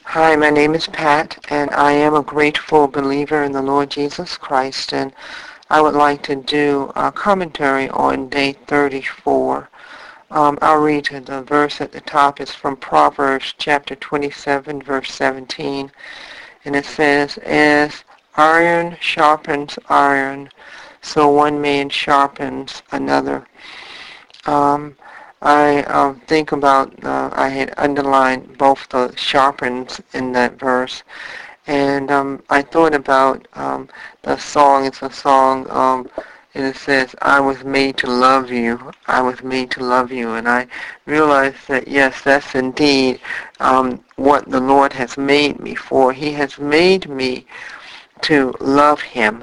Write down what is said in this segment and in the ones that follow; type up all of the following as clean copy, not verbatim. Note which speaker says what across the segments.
Speaker 1: Hi, my name is Pat, and I am a grateful believer in the Lord Jesus Christ, and I would like to do a commentary on day 34. I'll read the verse at the top. It's from Proverbs chapter 27, verse 17, and it says, "As iron sharpens iron, so one man sharpens another." Um, I think about, I had underlined both the sharpens in that verse, and I thought about the song. It's a song, and it says, "I was made to love you. I was made to love you." And I realized that, yes, that's indeed what the Lord has made me for. He has made me to love Him,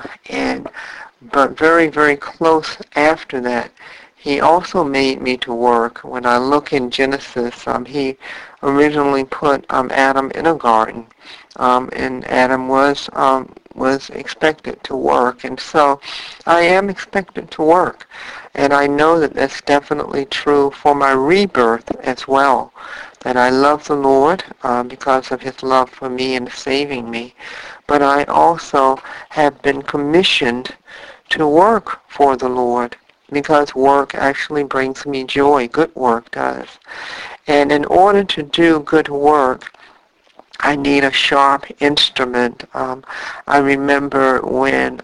Speaker 1: but very, very close after that, He also made me to work. When I look in Genesis, He originally put Adam in a garden, and Adam was expected to work, and so I am expected to work, and I know that that's definitely true for my rebirth as well. That I love the Lord because of His love for me and saving me, but I also have been commissioned to work for the Lord, because work actually brings me joy. Good work does. And in order to do good work, I need a sharp instrument. I remember when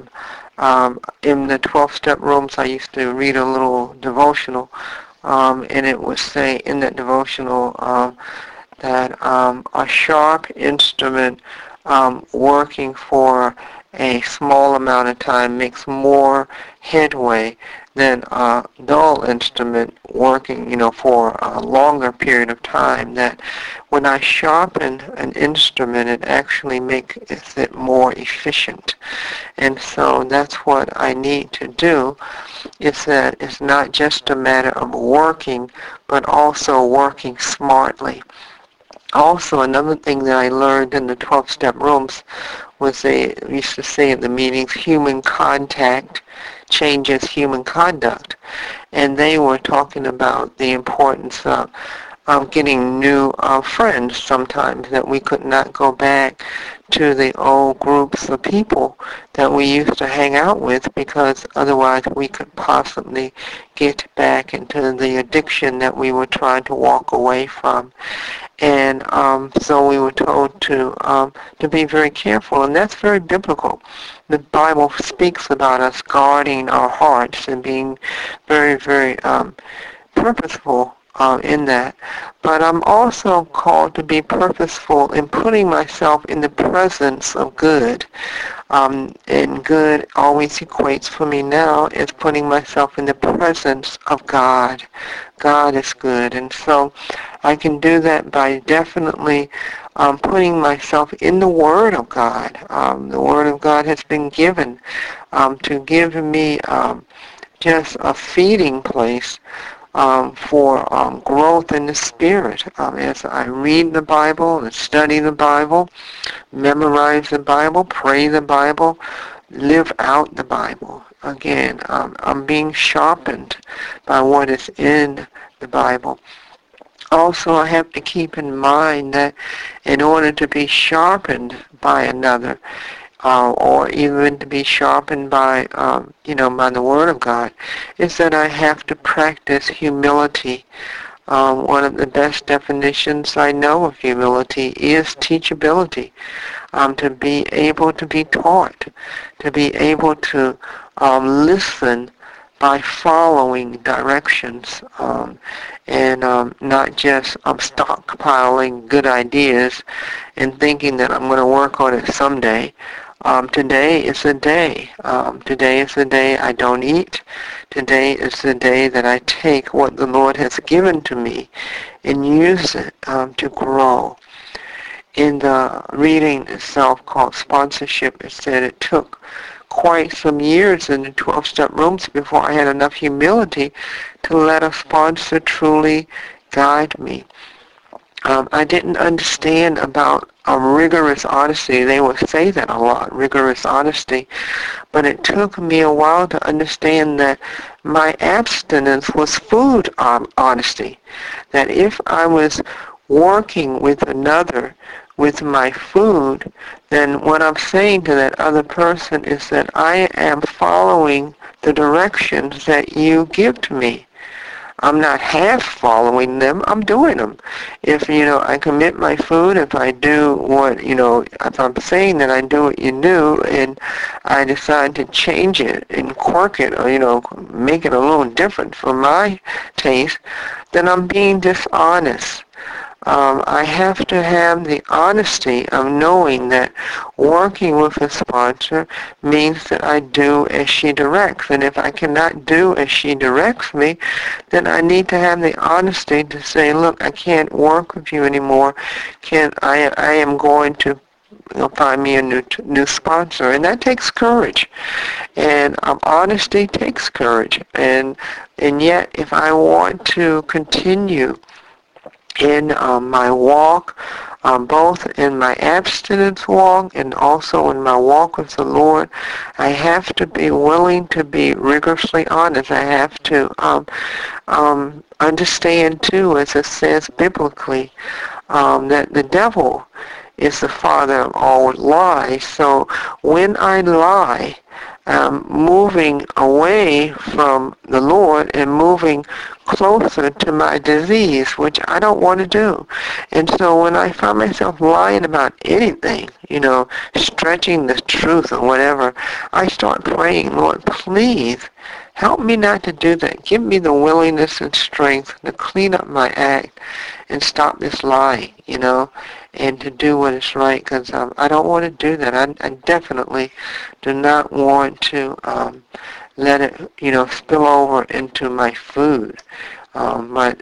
Speaker 1: in the 12-step rooms I used to read a little devotional, and it would say in that devotional that a sharp instrument working for a small amount of time makes more headway than a dull instrument working, for a longer period of time. That when I sharpen an instrument, it actually makes it more efficient. And so that's what I need to do, is that it's not just a matter of working, but also working smartly. Also, another thing that I learned in the 12-step rooms was they used to say at the meetings, human contact changes human conduct. And they were talking about the importance of getting new friends sometimes, that we could not go back to the old groups of people that we used to hang out with, because otherwise we could possibly get back into the addiction that we were trying to walk away from. And so we were told to be very careful, and that's very biblical. The Bible speaks about us guarding our hearts and being very, very purposeful in that. But I'm also called to be purposeful in putting myself in the presence of good. And good always equates for me now as putting myself in the presence of God. God is good. And so I can do that by definitely putting myself in the Word of God. The Word of God has been given to give me just a feeding place for growth in the Spirit. As I read the Bible and study the Bible, memorize the Bible, pray the Bible, live out the Bible. Again, I'm being sharpened by what is in the Bible. Also, I have to keep in mind that in order to be sharpened by another, or even to be sharpened by, by the Word of God, is that I have to practice humility. One of the best definitions I know of humility is teachability. To be able to be taught, to be able to listen by following directions, and not just stockpiling good ideas and thinking that I'm going to work on it someday. Today is the day. Today is the day I don't eat. Today is the day that I take what the Lord has given to me and use it to grow. In the reading itself called Sponsorship, it said it took quite some years in the 12-step rooms before I had enough humility to let a sponsor truly guide me. I didn't understand about rigorous honesty. They would say that a lot, rigorous honesty. But it took me a while to understand that my abstinence was food honesty. That if I was working with another with my food, then what I'm saying to that other person is that I am following the directions that you give to me. I'm not half following them, I'm doing them. If, I commit my food, if I do what, if I'm saying that I do what you do, and I decide to change it and quirk it, or, make it a little different for my taste, then I'm being dishonest. I have to have the honesty of knowing that working with a sponsor means that I do as she directs. And if I cannot do as she directs me, then I need to have the honesty to say, look, I can't work with you anymore. I am going to find me a new sponsor. And that takes courage. And honesty takes courage. And yet, if I want to continue in my walk, both in my abstinence walk and also in my walk with the Lord, I have to be willing to be rigorously honest. I have to understand, too, as it says biblically, that the devil is the father of all lies. So when I lie, moving away from the Lord and moving closer to my disease, which I don't want to do. And so when I find myself lying about anything, stretching the truth or whatever, I start praying, Lord, please help me not to do that. Give me the willingness and strength to clean up my act and stop this lying, and to do what is right, because I don't want to do that. I definitely do not want to let it, spill over into my food. My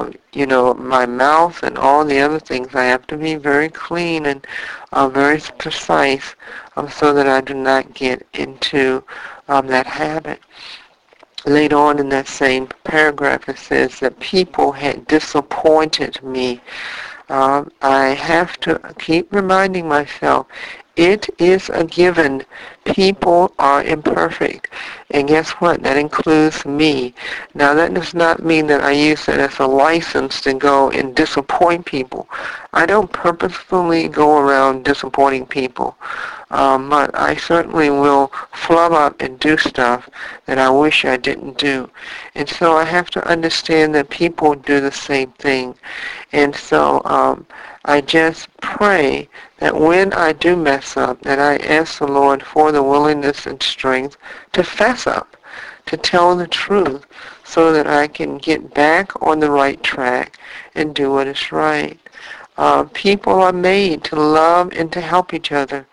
Speaker 1: mouth and all the other things, I have to be very clean and very precise so that I do not get into that habit. Later on in that same paragraph, it says that people had disappointed me. I have to keep reminding myself, it is a given. People are imperfect. And guess what? That includes me. Now, that does not mean that I use it as a license to go and disappoint people. I don't purposefully go around disappointing people. But I certainly will flub up and do stuff that I wish I didn't do. And so I have to understand that people do the same thing. And so I just pray that when I do mess up, that I ask the Lord for the willingness and strength to fess up, to tell the truth, so that I can get back on the right track and do what is right. People are made to love and to help each other.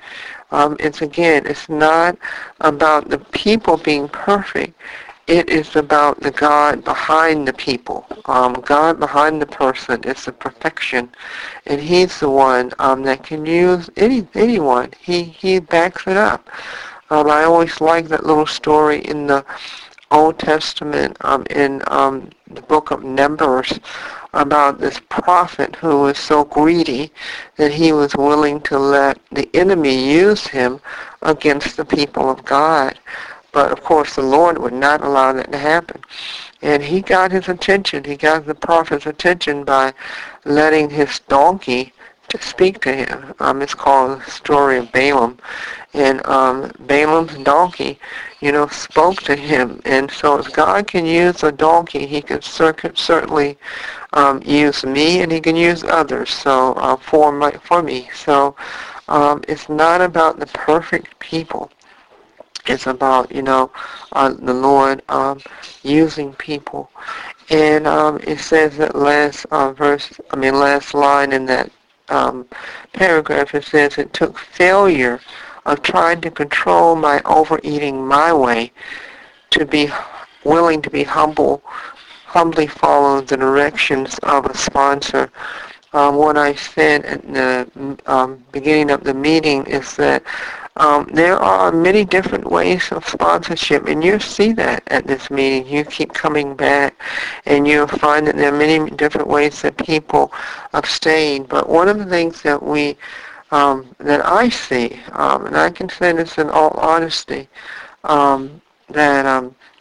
Speaker 1: It's not about the people being perfect. It is about the God behind the people. God behind the person is the perfection. And He's the one that can use anyone. He backs it up. I always like that little story in the Old Testament, in the book of Numbers, about this prophet who was so greedy that he was willing to let the enemy use him against the people of God. But of course the Lord would not allow that to happen. And he got his attention. He got the prophet's attention by letting his donkey to speak to him. It's called the story of Balaam. And Balaam's donkey, spoke to him. And so if God can use a donkey, He can certainly use me, and He can use others. So for me. So it's not about the perfect people. It's about, the Lord using people. And it says that last line in that paragraph, it says, it took failure of trying to control my overeating my way to be willing to be humbly follow the directions of a sponsor. What I said at the beginning of the meeting is that there are many different ways of sponsorship, and you'll see that at this meeting. You keep coming back, and you'll find that there are many different ways that people abstain. But one of the things that that I see, and I can say this in all honesty, that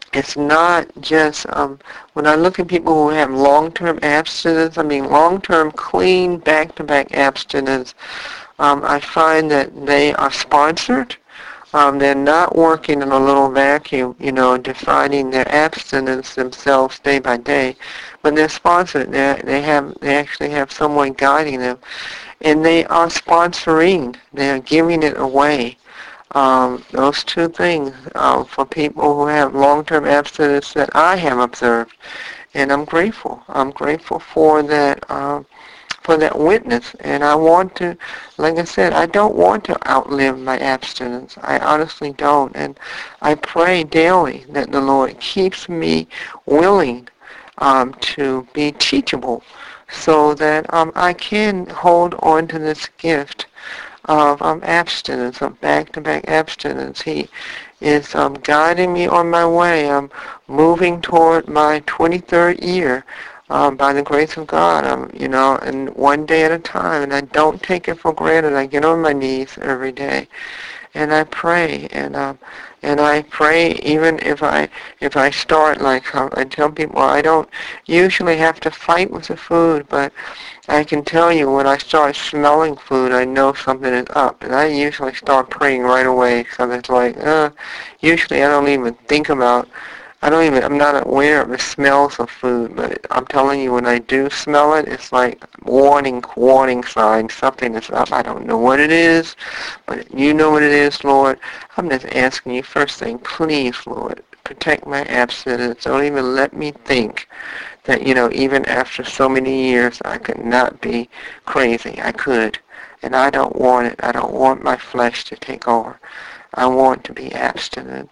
Speaker 1: it's not just, when I look at people who have long-term abstinence, I mean long-term clean back-to-back abstinence, I find that they are sponsored. They're not working in a little vacuum, defining their abstinence themselves day by day, but they're sponsored. They actually have someone guiding them, and they are sponsoring. They are giving it away. Those two things for people who have long-term abstinence that I have observed, and I'm grateful. I'm grateful for that. For that witness, and I want to, like I said, I don't want to outlive my abstinence. I honestly don't, and I pray daily that the Lord keeps me willing to be teachable, so that I can hold on to this gift of abstinence, of back-to-back abstinence. He is guiding me on my way. I'm moving toward my 23rd year. By the grace of God, and one day at a time, and I don't take it for granted. I get on my knees every day, and I pray, and I pray even if I start, like I tell people, I don't usually have to fight with the food, but I can tell you when I start smelling food, I know something is up, and I usually start praying right away. So it's like, usually I don't even think about. I'm not aware of the smells of food, but I'm telling you, when I do smell it, it's like warning signs. Something is up. I don't know what it is, but you know what it is, Lord. I'm just asking you first thing, please, Lord, protect my abstinence. Don't even let me think that, even after so many years, I could not be crazy. I could, and I don't want it. I don't want my flesh to take over. I want to be abstinent,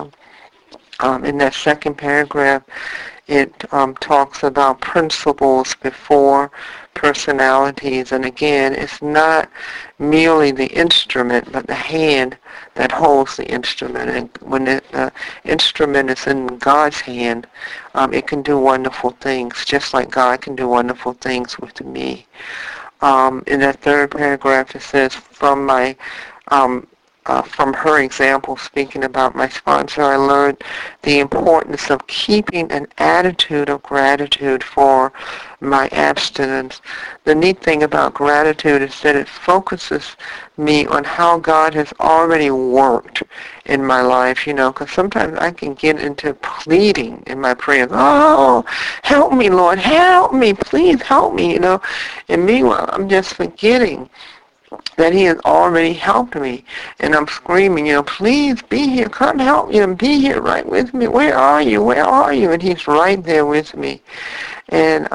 Speaker 1: In that second paragraph, it talks about principles before personalities. And again, it's not merely the instrument, but the hand that holds the instrument. And when the instrument is in God's hand, it can do wonderful things, just like God can do wonderful things with me. In that third paragraph, it says, from her example, speaking about my sponsor, I learned the importance of keeping an attitude of gratitude for my abstinence. The neat thing about gratitude is that it focuses me on how God has already worked in my life, because sometimes I can get into pleading in my prayers. Oh, help me, Lord, help me, please help me, And meanwhile, I'm just forgetting that he has already helped me, and I'm screaming, please be here, come help me, be here right with me, where are you, and he's right there with me. And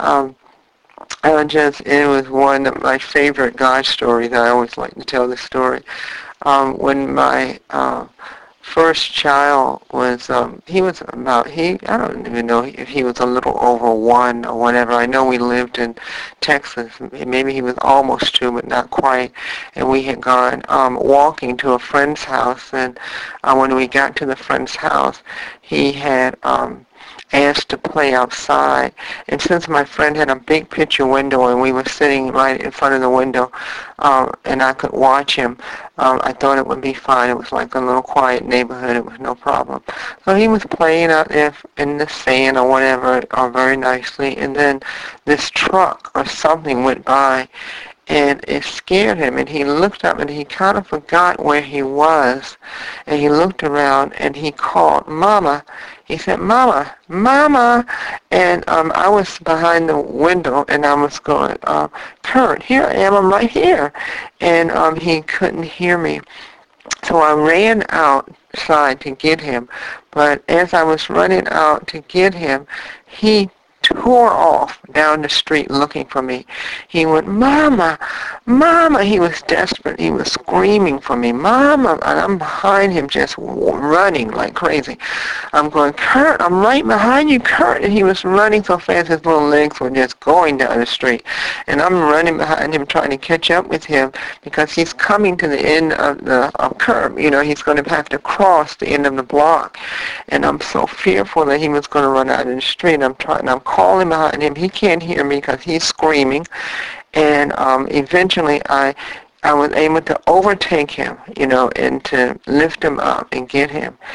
Speaker 1: it was one of my favorite God stories. I always like to tell this story. When my first child was, I don't even know if he was a little over 1 or whatever. I know we lived in Texas. Maybe he was almost 2, but not quite. And we had gone walking to a friend's house. And when we got to the friend's house, he had asked to play outside. And since my friend had a big picture window and we were sitting right in front of the window, and I could watch him, I thought it would be fine. It was like a little quiet neighborhood. It was no problem. So he was playing out there in the sand or whatever, very nicely. And then this truck or something went by, and it scared him, and he looked up, and he kind of forgot where he was, and he looked around, and he called, Mama. He said, Mama, Mama, and I was behind the window, and I was going, Kurt, here I am, I'm right here, and he couldn't hear me. So I ran outside to get him, but as I was running out to get him, he tore off down the street looking for me. He went, Mama, Mama. He was desperate. He was screaming for me, Mama. And I'm behind him just running like crazy. I'm going, Kurt, I'm right behind you, Kurt. And he was running so fast his little legs were just going down the street. And I'm running behind him trying to catch up with him because he's coming to the end of the curb. He's going to have to cross the end of the block. And I'm so fearful that he was going to run out in the street. I'm calling behind him. He can't hear me because he's screaming. And eventually I was able to overtake him, and to lift him up and get him.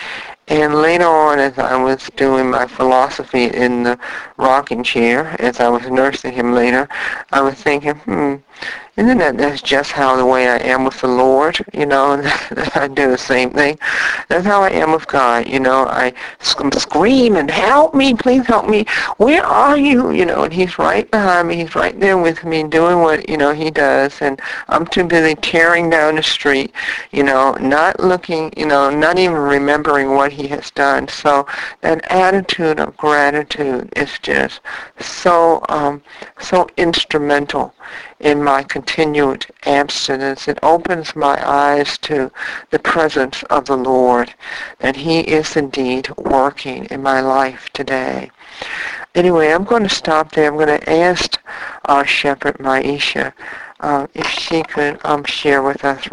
Speaker 1: And later on, as I was doing my philosophy in the rocking chair, as I was nursing him later, I was thinking, isn't that's just how the way I am with the Lord, I do the same thing. That's how I am with God, I scream and help me, please help me. Where are you? And he's right behind me. He's right there with me doing what, he does. And I'm too busy tearing down the street, not looking, not even remembering what he has done. So that attitude of gratitude is just so instrumental in my continued abstinence. It opens my eyes to the presence of the Lord, and he is indeed working in my life today. Anyway, I'm going to stop there. I'm going to ask our shepherd, Maisha, if she could share with us